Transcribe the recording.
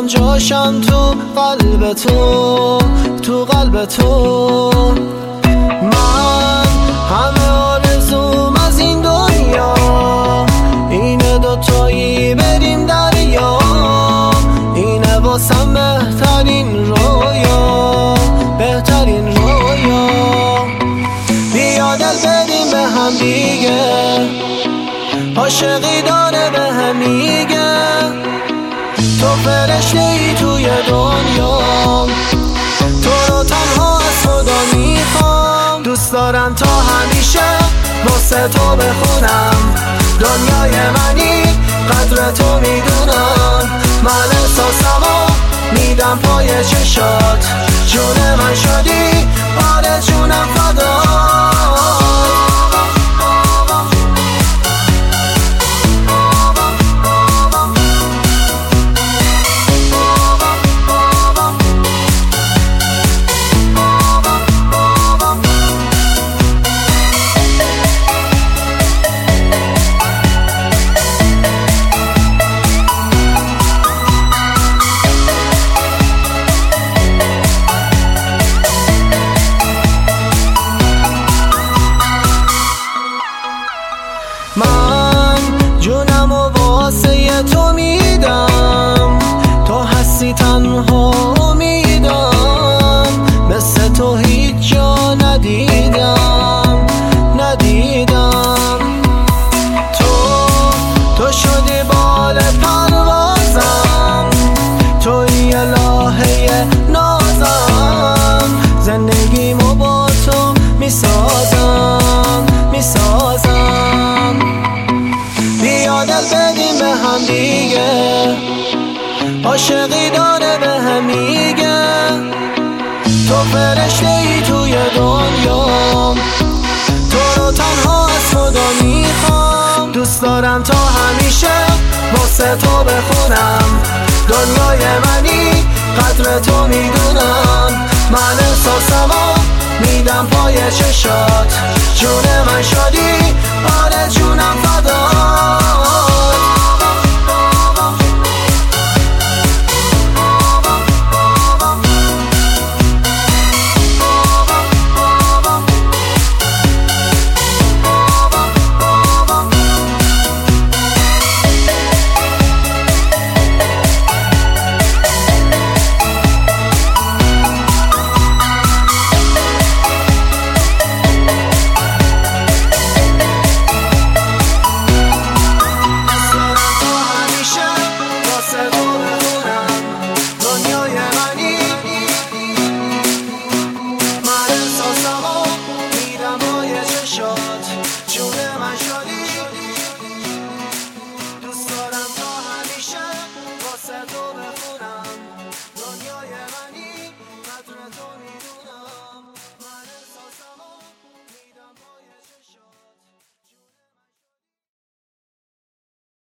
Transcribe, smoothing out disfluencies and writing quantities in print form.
جاشم تو قلب تو، تو قلب تو. من همه آرزوم از این دنیا اینه دوتایی بریم دریا، اینه واسم بهترین رویا، بهترین رویا. بیا دل بدیم به هم دیگه، عاشقی داره به هم میگه تو فرشته ای توی دنیا، تو رو تنها از خدا میخوام. دوست دارم تا همیشه واسه تو بخونم، دنیای منی قدر تو میدونم. من احساسمو میدم پای چشات، جون من شدی آره جونم فدا. من جونم و واسه تو میدم، تو هستی تنها امیدم، مثل تو هیچ جا ندیدم، ندیدم. تو شدی بال پروازم، توی الهه نازم، زندگیمو با تو میسازم، میسازم. بیا دل بدیم به هم دیگه، عاشقی داره به هم میگه تو فرشته ای توی دنیا، تو رو تنها از خدا میخوام. دوست دارم تا همیشه واسه تو بخونم، دنیای منی قدر تو میدونم. من احساسمو میدم پای چشات، جون من شدی آره جونم فدا.